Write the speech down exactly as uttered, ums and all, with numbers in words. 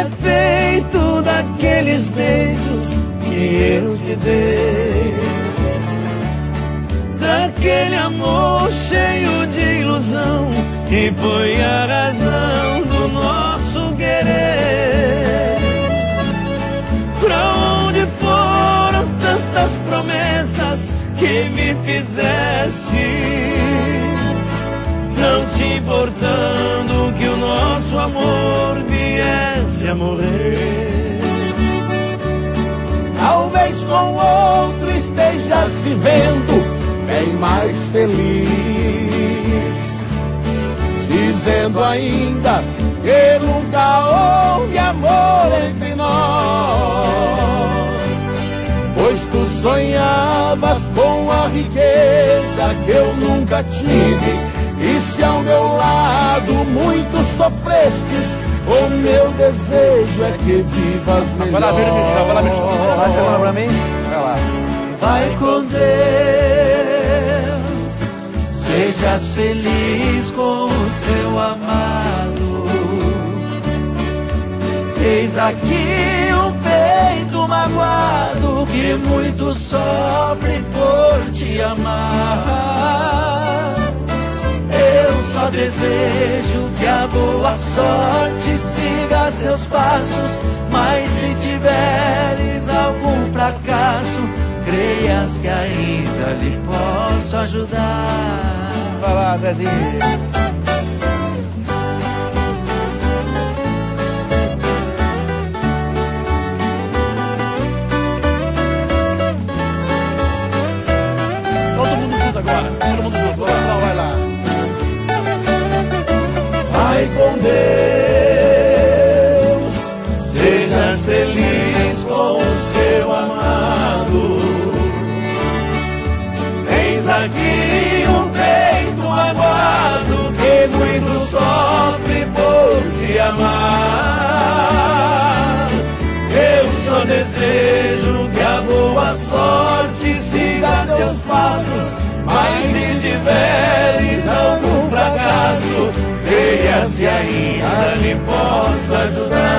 efeito daqueles beijos que eu te dei, daquele amor cheio de ilusão que foi a razão do nosso querer. Pra onde foram tantas promessas que me fizeste, não te importando que o nosso amor viesse a morrer? Talvez com outro estejas vivendo bem mais feliz, dizendo ainda que nunca houve amor entre nós, pois tu sonhavas com a riqueza que eu nunca tive, e se ao meu lado muito sofrestes, o meu desejo é que vivas melhor. Vai lá, vira, Michel, vai lá, Michel. Vai, você fala pra mim? Vai lá. Vai com Deus, sejas feliz com o seu amado. Eis aqui um peito magoado que muito sofre por te amar. Eu só desejo que a boa sorte siga seus passos, mas se tiveres algum fracasso, creias que ainda lhe posso ajudar. Vai lá, Zezinho. Todo mundo junto agora. Todo mundo junto. Vai lá, vai lá. Vai com Deus, sejas feliz com o seu amado. Eis aqui um peito magoado que muito sofre por te amar. Eu só desejo que a boa sorte siga seus passos, mas se tiveres algum fracasso, creia se ainda lhe posso ajudar.